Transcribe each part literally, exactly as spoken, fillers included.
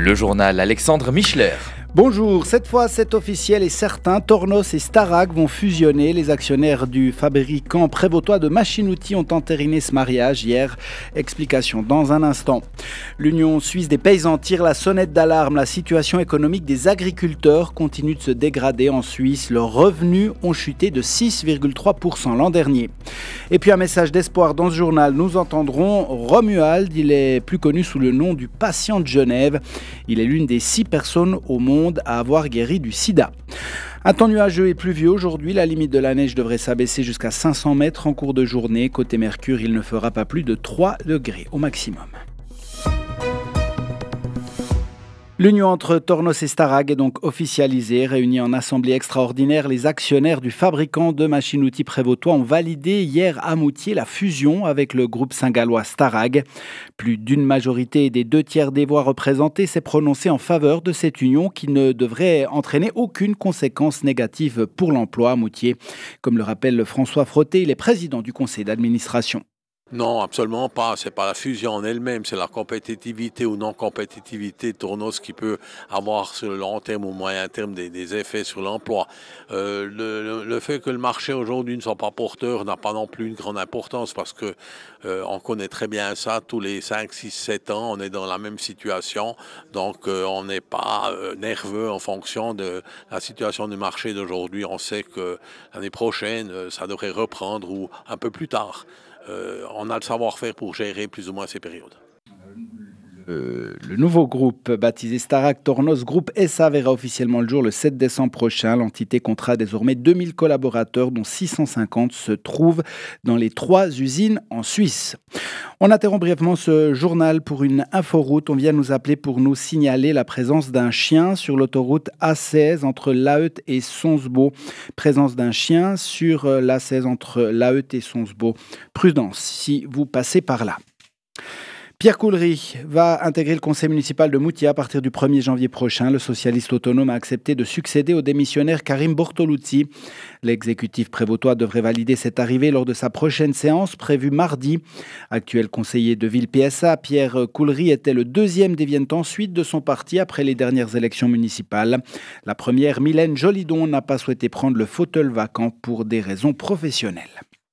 Le journal Alexandre Michler. Bonjour, cette fois c'est officiel et certain, Tornos et Starrag vont fusionner. Les actionnaires du fabricant prévôtois de machines-outils ont entériné ce mariage hier. Explication dans un instant. L'Union suisse des paysans tire la sonnette d'alarme. La situation économique des agriculteurs continue de se dégrader en Suisse. Leurs revenus ont chuté de six virgule trois pour cent l'an dernier. Et puis un message d'espoir dans ce journal. Nous entendrons Romuald, il est plus connu sous le nom du patient de Genève. Il est l'une des six personnes au monde à avoir guéri du sida. Un temps nuageux et pluvieux aujourd'hui, la limite de la neige devrait s'abaisser jusqu'à cinq cents mètres en cours de journée. Côté Mercure, il ne fera pas plus de trois degrés au maximum. L'union entre Tornos et Starrag est donc officialisée. Réunis en assemblée extraordinaire, les actionnaires du fabricant de machines-outils prévôtois ont validé hier à Moutier la fusion avec le groupe saint-gallois Starrag. Plus d'une majorité des deux tiers des voix représentées s'est prononcée en faveur de cette union qui ne devrait entraîner aucune conséquence négative pour l'emploi à Moutier. Comme le rappelle François Frotté, il est président du conseil d'administration. Non, absolument pas. C'est pas la fusion en elle-même, c'est la compétitivité ou non-compétitivité de Tornos qui peut avoir sur le long terme ou moyen terme des, des effets sur l'emploi. Euh, le, le, le fait que le marché aujourd'hui ne soit pas porteur n'a pas non plus une grande importance parce que euh, on connaît très bien ça. Tous les cinq, six, sept ans, on est dans la même situation. Donc, euh, on n'est pas euh, nerveux en fonction de la situation du marché d'aujourd'hui. On sait que l'année prochaine, ça devrait reprendre ou un peu plus tard. Euh, on a le savoir-faire pour gérer plus ou moins ces périodes. Euh, le nouveau groupe baptisé Starrag Tornos Group S A verra officiellement le jour le sept décembre prochain. L'entité comptera désormais deux mille collaborateurs dont six cent cinquante se trouvent dans les trois usines en Suisse. On interrompt brièvement ce journal pour une inforoute. On vient nous appeler pour nous signaler la présence d'un chien sur l'autoroute A seize entre Laeuth et Sonsbo. Présence d'un chien sur l'A seize entre Laeuth et Sonsbo. Prudence si vous passez par là. Pierre Coulery va intégrer le conseil municipal de Moutier à partir du premier janvier prochain. Le socialiste autonome a accepté de succéder au démissionnaire Karim Bortoluzzi. L'exécutif prévôtois devrait valider cette arrivée lors de sa prochaine séance prévue mardi. Actuel conseiller de ville P S A, Pierre Coulery était le deuxième des viennent ensuite de son parti après les dernières élections municipales. La première, Mylène Jolidon, n'a pas souhaité prendre le fauteuil vacant pour des raisons professionnelles.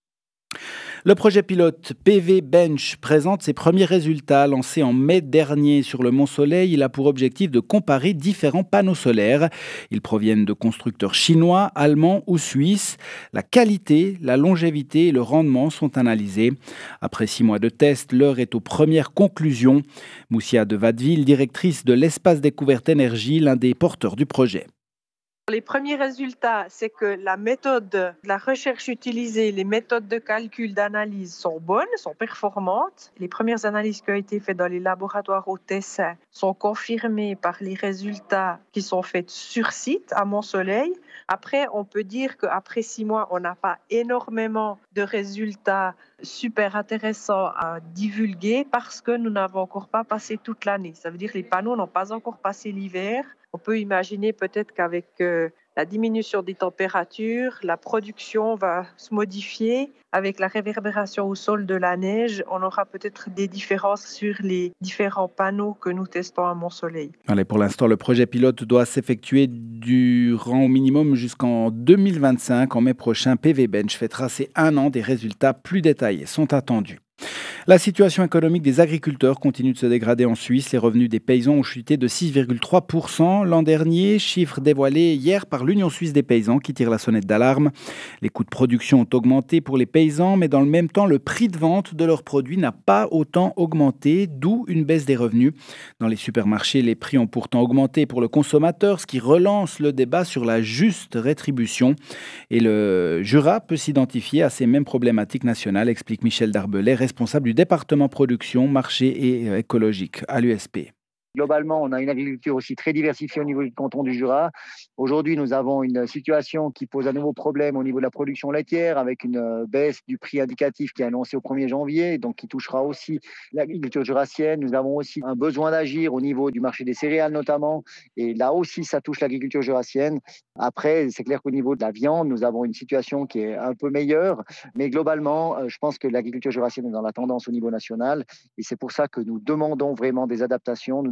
Le projet pilote P V Bench présente ses premiers résultats. Lancé en mai dernier sur le Mont Soleil, il a pour objectif de comparer différents panneaux solaires. Ils proviennent de constructeurs chinois, allemands ou suisses. La qualité, la longévité et le rendement sont analysés. Après six mois de tests, l'heure est aux premières conclusions. Moussia de Watteville, directrice de l'espace découverte énergie, l'un des porteurs du projet. Les premiers résultats, c'est que la méthode de la recherche utilisée, les méthodes de calcul, d'analyse sont bonnes, sont performantes. Les premières analyses qui ont été faites dans les laboratoires au Tessin sont confirmées par les résultats qui sont faits sur site à Mont-Soleil. Après, on peut dire qu'après six mois, on n'a pas énormément de résultats super intéressants à divulguer parce que nous n'avons encore pas passé toute l'année. Ça veut dire que les panneaux n'ont pas encore passé l'hiver. On peut imaginer peut-être qu'avec euh, la diminution des températures, la production va se modifier. Avec la réverbération au sol de la neige, on aura peut-être des différences sur les différents panneaux que nous testons à Mont-Soleil. Allez, pour l'instant, le projet pilote doit s'effectuer durant au minimum jusqu'en deux mille vingt-cinq. En mai prochain, P V Bench fêtera ses un an. Des résultats plus détaillés sont attendus. La situation économique des agriculteurs continue de se dégrader en Suisse. Les revenus des paysans ont chuté de six virgule trois pour cent l'an dernier, chiffre dévoilé hier par l'Union suisse des paysans qui tire la sonnette d'alarme. Les coûts de production ont augmenté pour les paysans, mais dans le même temps, le prix de vente de leurs produits n'a pas autant augmenté, d'où une baisse des revenus. Dans les supermarchés, les prix ont pourtant augmenté pour le consommateur, ce qui relance le débat sur la juste rétribution. Et le Jura peut s'identifier à ces mêmes problématiques nationales, explique Michel Darbelay, responsable du département production, marché et écologique à l'U S P. Globalement, on a une agriculture aussi très diversifiée au niveau du canton du Jura. Aujourd'hui, nous avons une situation qui pose un nouveau problème au niveau de la production laitière avec une baisse du prix indicatif qui est annoncé au premier janvier, donc qui touchera aussi l'agriculture jurassienne. Nous avons aussi un besoin d'agir au niveau du marché des céréales notamment, et là aussi, ça touche l'agriculture jurassienne. Après, c'est clair qu'au niveau de la viande, nous avons une situation qui est un peu meilleure, mais globalement, je pense que l'agriculture jurassienne est dans la tendance au niveau national, et c'est pour ça que nous demandons vraiment des adaptations. Nous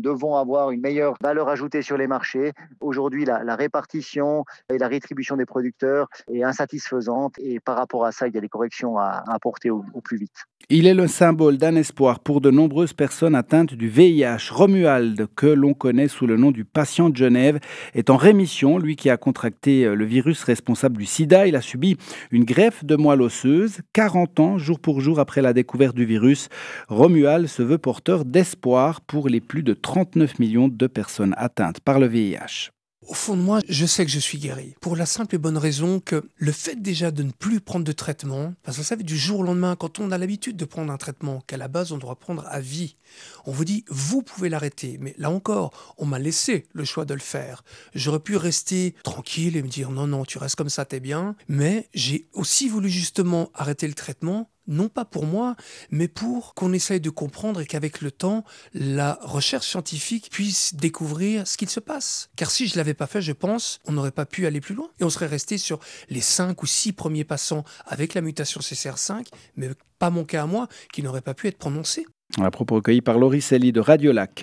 devons avoir une meilleure valeur ajoutée sur les marchés. Aujourd'hui, la, la répartition et la rétribution des producteurs est insatisfaisante et par rapport à ça, il y a des corrections à, à apporter au, au plus vite. Il est le symbole d'un espoir pour de nombreuses personnes atteintes du V I H. Romuald, que l'on connaît sous le nom du patient de Genève, est en rémission. Lui qui a contracté le virus responsable du sida, il a subi une greffe de moelle osseuse. quarante ans, jour pour jour après la découverte du virus, Romuald se veut porteur d'espoir pour les plus de trente-neuf millions de personnes atteintes par le V I H. Au fond de moi, je sais que je suis guéri. Pour la simple et bonne raison que le fait déjà de ne plus prendre de traitement, parce que vous savez, du jour au lendemain, quand on a l'habitude de prendre un traitement qu'à la base on doit prendre à vie, on vous dit, vous pouvez l'arrêter. Mais là encore, on m'a laissé le choix de le faire. J'aurais pu rester tranquille et me dire, non, non, tu restes comme ça, t'es bien. Mais j'ai aussi voulu justement arrêter le traitement, non pas pour moi, mais pour qu'on essaye de comprendre et qu'avec le temps, la recherche scientifique puisse découvrir ce qu'il se passe. Car si je ne l'avais pas fait, je pense, on n'aurait pas pu aller plus loin. Et on serait resté sur les cinq ou six premiers passants avec la mutation C C R cinq, mais pas mon cas à moi, qui n'aurait pas pu être prononcé. À propos recueilli par Laurie Selly de Radio Lac.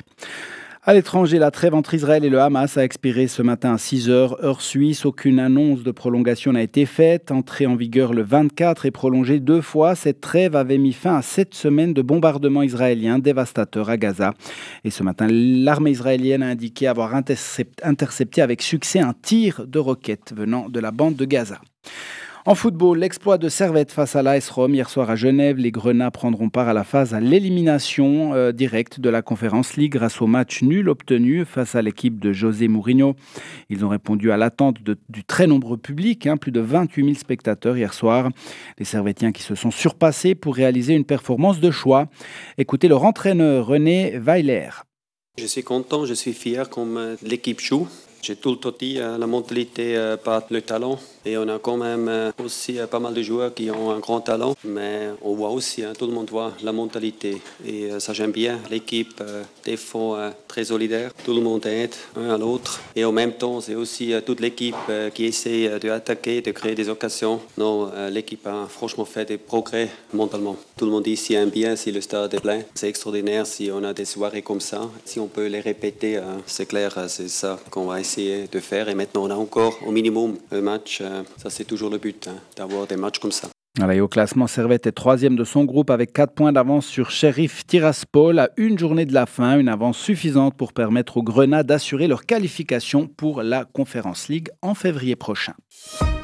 À l'étranger, la trêve entre Israël et le Hamas a expiré ce matin à six heures, heure suisse. Aucune annonce de prolongation n'a été faite. Entrée en vigueur le vingt-quatre et prolongée deux fois, cette trêve avait mis fin à sept semaines de bombardements israéliens dévastateurs à Gaza. Et ce matin, l'armée israélienne a indiqué avoir intercepté avec succès un tir de roquettes venant de la bande de Gaza. En football, l'exploit de Servette face à l'A S Rome hier soir à Genève. Les Grenats prendront part à la phase à l'élimination euh, directe de la Conference League grâce au match nul obtenu face à l'équipe de José Mourinho. Ils ont répondu à l'attente de, du très nombreux public, hein, plus de vingt-huit mille spectateurs hier soir. Les Servettiens qui se sont surpassés pour réaliser une performance de choix. Écoutez leur entraîneur René Weiler. Je suis content, je suis fier comme l'équipe joue. J'ai tout le temps dit, la mentalité par le talent. Et on a quand même aussi pas mal de joueurs qui ont un grand talent. Mais on voit aussi, hein, tout le monde voit la mentalité. Et ça, j'aime bien. L'équipe défend très solidaire. Tout le monde aide un à l'autre. Et en même temps, c'est aussi toute l'équipe qui essaie d'attaquer, de créer des occasions. Non, l'équipe a franchement fait des progrès mentalement. Tout le monde ici aime bien si le stade est plein. C'est extraordinaire si on a des soirées comme ça. Si on peut les répéter, c'est clair, c'est ça qu'on va essayer de faire. Et maintenant, on a encore au minimum un match. Ça, c'est toujours le but, hein, d'avoir des matchs comme ça. Voilà, et au classement, Servette est troisième de son groupe avec quatre points d'avance sur Sheriff Tiraspol à une journée de la fin. Une avance suffisante pour permettre aux Grenats d'assurer leur qualification pour la Conference League en février prochain.